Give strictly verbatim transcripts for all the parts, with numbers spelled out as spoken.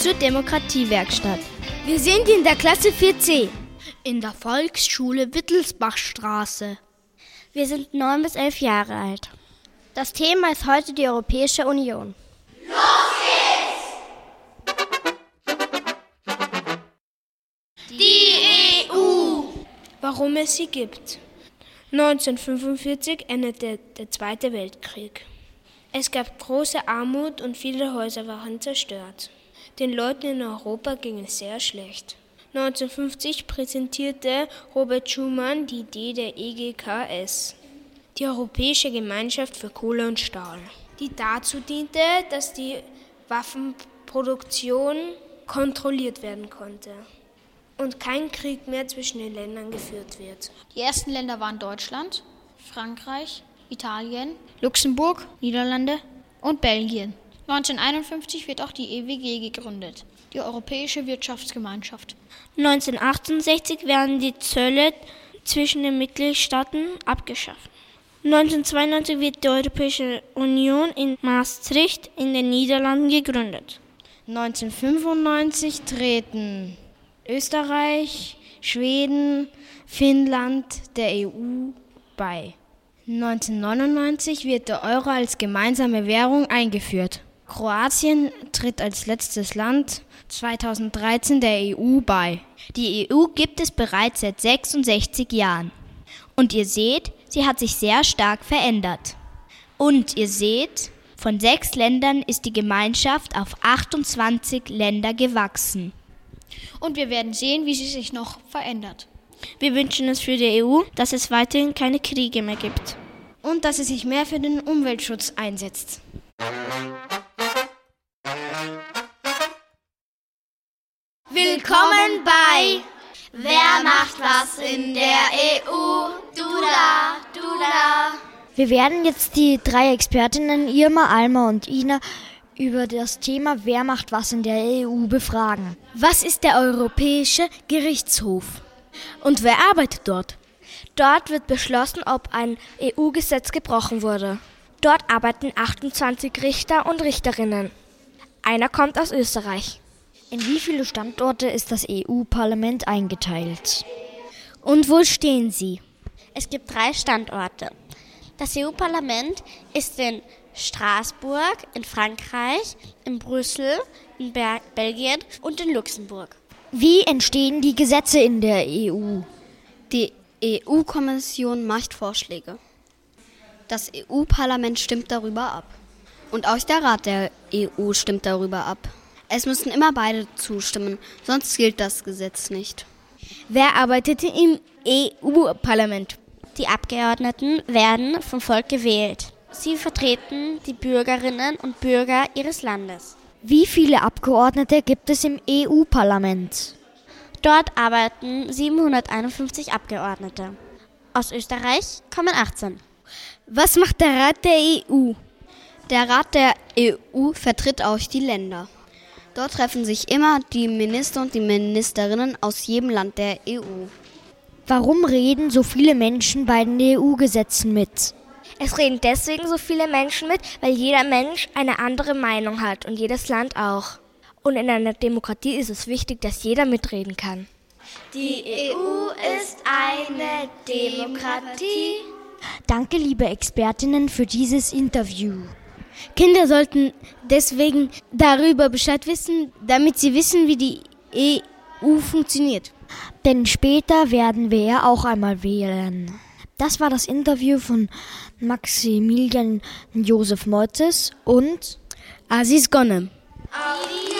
zur Demokratiewerkstatt. Wir sind in der Klasse vier C. In der Volksschule Wittelsbachstraße. Wir sind neun bis elf Jahre alt. Das Thema ist heute die Europäische Union. Los geht's! Die E U. Warum es sie gibt. neunzehnhundertfünfundvierzig endete der Zweite Weltkrieg. Es gab große Armut und viele Häuser waren zerstört. Den Leuten in Europa ging es sehr schlecht. neunzehnhundertfünfzig präsentierte Robert Schuman die Idee der E G K S, die Europäische Gemeinschaft für Kohle und Stahl, die dazu diente, dass die Waffenproduktion kontrolliert werden konnte und kein Krieg mehr zwischen den Ländern geführt wird. Die ersten Länder waren Deutschland, Frankreich, Italien, Luxemburg, Niederlande und Belgien. neunzehnhunderteinundfünfzig wird auch die E W G gegründet, die Europäische Wirtschaftsgemeinschaft. neunzehnhundertachtundsechzig werden die Zölle zwischen den Mitgliedstaaten abgeschafft. neunzehnhundertzweiundneunzig wird die Europäische Union in Maastricht in den Niederlanden gegründet. neunzehnhundertfünfundneunzig treten Österreich, Schweden, Finnland der E U bei. neunzehnhundertneunundneunzig wird der Euro als gemeinsame Währung eingeführt. Kroatien tritt als letztes Land zweitausenddreizehn der E U bei. Die E U gibt es bereits seit sechsundsechzig Jahren. Und ihr seht, sie hat sich sehr stark verändert. Und ihr seht, von sechs Ländern ist die Gemeinschaft auf achtundzwanzig Länder gewachsen. Und wir werden sehen, wie sie sich noch verändert. Wir wünschen es für die E U, dass es weiterhin keine Kriege mehr gibt. Und dass sie sich mehr für den Umweltschutz einsetzt. Willkommen bei Wer macht was in der E U? Du da, du da. Wir werden jetzt die drei Expertinnen Irma, Alma und Ina über das Thema Wer macht was in der E U befragen. Was ist der Europäische Gerichtshof? Und wer arbeitet dort? Dort wird beschlossen, ob ein E U-Gesetz gebrochen wurde. Dort arbeiten achtundzwanzig Richter und Richterinnen. Einer kommt aus Österreich. In wie viele Standorte ist das E U-Parlament eingeteilt? Und wo stehen sie? Es gibt drei Standorte. Das E U-Parlament ist in Straßburg, in Frankreich, in Brüssel, in Ber- Belgien und in Luxemburg. Wie entstehen die Gesetze in der E U? Die E U-Kommission macht Vorschläge. Das E U-Parlament stimmt darüber ab. Und auch der Rat der E U stimmt darüber ab. Es müssen immer beide zustimmen, sonst gilt das Gesetz nicht. Wer arbeitet im E U-Parlament? Die Abgeordneten werden vom Volk gewählt. Sie vertreten die Bürgerinnen und Bürger ihres Landes. Wie viele Abgeordnete gibt es im E U-Parlament? Dort arbeiten siebenhunderteinundfünfzig Abgeordnete. Aus Österreich kommen achtzehn. Was macht der Rat der E U? Der Rat der E U vertritt auch die Länder. Dort treffen sich immer die Minister und die Ministerinnen aus jedem Land der E U. Warum reden so viele Menschen bei den E U-Gesetzen mit? Es reden deswegen so viele Menschen mit, weil jeder Mensch eine andere Meinung hat und jedes Land auch. Und in einer Demokratie ist es wichtig, dass jeder mitreden kann. Die E U ist eine Demokratie. Danke, liebe Expertinnen, für dieses Interview. Kinder sollten deswegen darüber Bescheid wissen, damit sie wissen, wie die E U funktioniert. Denn später werden wir ja auch einmal wählen. Das war das Interview von Maximilian Josef Moitzes und Aziz Ghanem. Auf Wiederhören!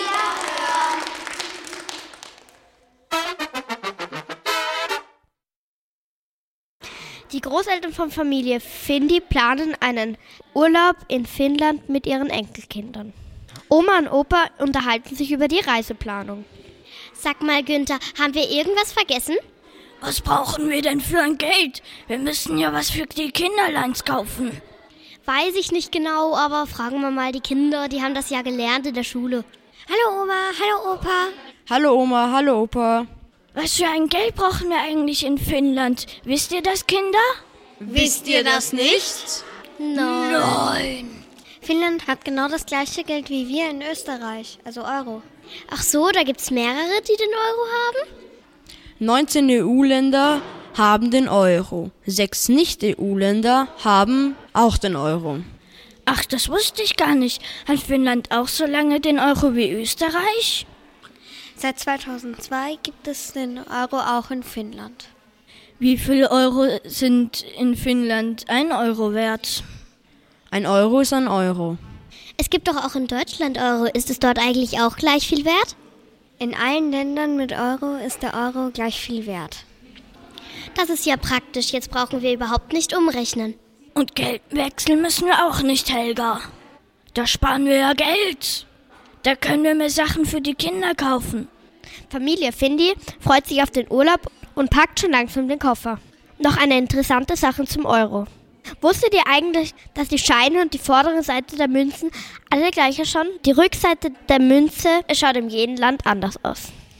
Die Großeltern von Familie Findi planen einen Urlaub in Finnland mit ihren Enkelkindern. Oma und Opa unterhalten sich über die Reiseplanung. Sag mal, Günther, haben wir irgendwas vergessen? Was brauchen wir denn für ein Geld? Wir müssen ja was für die Kinderleins kaufen. Weiß ich nicht genau, aber fragen wir mal die Kinder, die haben das ja gelernt in der Schule. Hallo Oma, hallo Opa. Hallo Oma, hallo Opa. Was für ein Geld brauchen wir eigentlich in Finnland? Wisst ihr das, Kinder? Wisst ihr das nicht? Nein. Nein. Finnland hat genau das gleiche Geld wie wir in Österreich, also Euro. Ach so, da gibt's mehrere, die den Euro haben? neunzehn E U-Länder haben den Euro. Sechs Nicht-E U-Länder haben auch den Euro. Ach, das wusste ich gar nicht. Hat Finnland auch so lange den Euro wie Österreich? Seit zweitausendzwei gibt es den Euro auch in Finnland. Wie viele Euro sind in Finnland ein Euro wert? Ein Euro ist ein Euro. Es gibt doch auch in Deutschland Euro. Ist es dort eigentlich auch gleich viel wert? In allen Ländern mit Euro ist der Euro gleich viel wert. Das ist ja praktisch. Jetzt brauchen wir überhaupt nicht umrechnen. Und Geld wechseln müssen wir auch nicht, Helga. Da sparen wir ja Geld. Da können wir mehr Sachen für die Kinder kaufen. Familie Findi freut sich auf den Urlaub und packt schon langsam den Koffer. Noch eine interessante Sache zum Euro. Wusstet ihr eigentlich, dass die Scheine und die vordere Seite der Münzen alle gleich ausschauen? Die Rückseite der Münze schaut in jedem Land anders aus.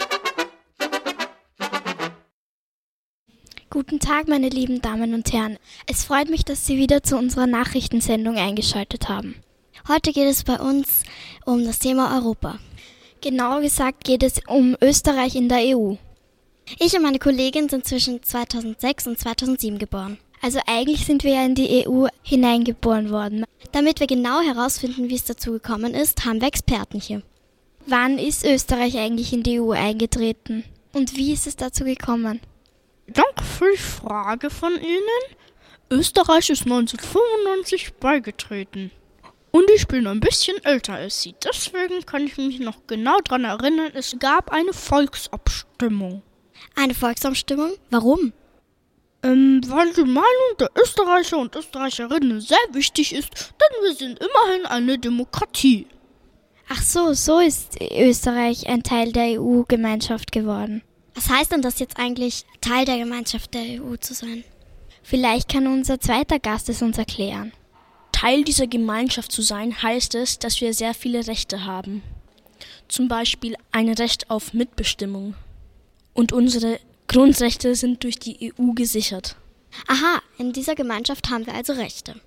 Guten Tag, meine lieben Damen und Herren. Es freut mich, dass Sie wieder zu unserer Nachrichtensendung eingeschaltet haben. Heute geht es bei uns um das Thema Europa. Genauer gesagt geht es um Österreich in der E U. Ich und meine Kollegin sind zwischen zweitausendsechs und zweitausendsieben geboren. Also eigentlich sind wir ja in die E U hineingeboren worden. Damit wir genau herausfinden, wie es dazu gekommen ist, haben wir Experten hier. Wann ist Österreich eigentlich in die E U eingetreten? Und wie ist es dazu gekommen? Danke für die Frage von Ihnen. Österreich ist neunzehnhundertfünfundneunzig beigetreten. Und ich bin ein bisschen älter als Sie. Deswegen kann ich mich noch genau daran erinnern, es gab eine Volksabstimmung. Eine Volksabstimmung? Warum? Ähm, weil die Meinung der Österreicher und Österreicherinnen sehr wichtig ist, denn wir sind immerhin eine Demokratie. Ach so, so ist Österreich ein Teil der E U-Gemeinschaft geworden. Was heißt denn das jetzt eigentlich, Teil der Gemeinschaft der E U zu sein? Vielleicht kann unser zweiter Gast es uns erklären. Teil dieser Gemeinschaft zu sein, heißt es, dass wir sehr viele Rechte haben. Zum Beispiel ein Recht auf Mitbestimmung. Und unsere Grundrechte sind durch die E U gesichert. Aha, in dieser Gemeinschaft haben wir also Rechte.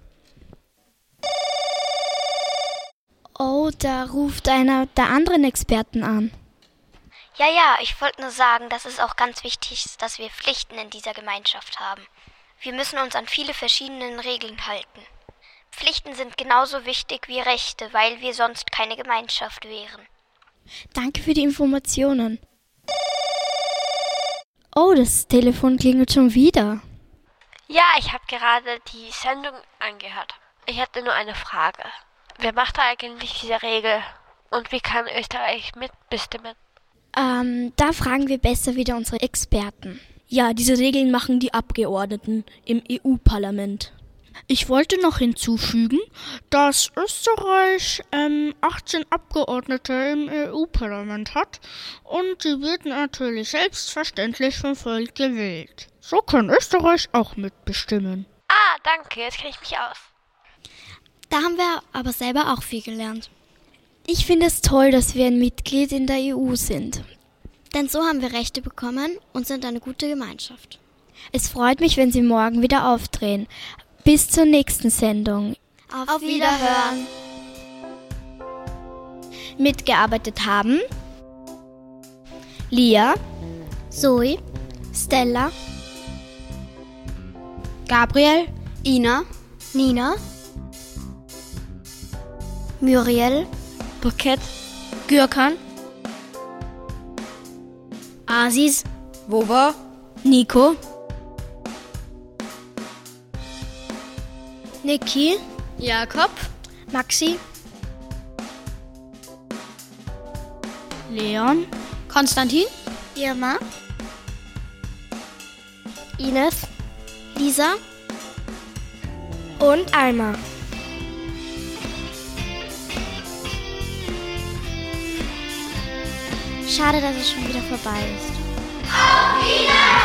Oh, da ruft einer der anderen Experten an. Ja, ja, ich wollte nur sagen, dass es auch ganz wichtig ist, dass wir Pflichten in dieser Gemeinschaft haben. Wir müssen uns an viele verschiedene Regeln halten. Pflichten sind genauso wichtig wie Rechte, weil wir sonst keine Gemeinschaft wären. Danke für die Informationen. Oh, das Telefon klingelt schon wieder. Ja, ich habe gerade die Sendung angehört. Ich hatte nur eine Frage. Wer macht eigentlich diese Regel? Und wie kann Österreich mitbestimmen? Ähm, da fragen wir besser wieder unsere Experten. Ja, diese Regeln machen die Abgeordneten im E U-Parlament. Ich wollte noch hinzufügen, dass Österreich ähm, achtzehn Abgeordnete im E U-Parlament hat und die wird natürlich selbstverständlich vom Volk gewählt. So kann Österreich auch mitbestimmen. Ah, danke, jetzt kenne ich mich aus. Da haben wir aber selber auch viel gelernt. Ich finde es toll, dass wir ein Mitglied in der E U sind. Denn so haben wir Rechte bekommen und sind eine gute Gemeinschaft. Es freut mich, wenn Sie morgen wieder aufdrehen. Bis zur nächsten Sendung. Auf, Auf Wiederhören. Mitgearbeitet haben Lia, Zoe, Stella, Gabriel, Ina, Nina, Muriel, Bukett, Gürkan, Aziz, Wova, Nico, Niki, Jakob, Maxi, Leon, Konstantin, Irma, Ines, Lisa und Alma. Schade, dass es schon wieder vorbei ist. Auf Wiedersehen!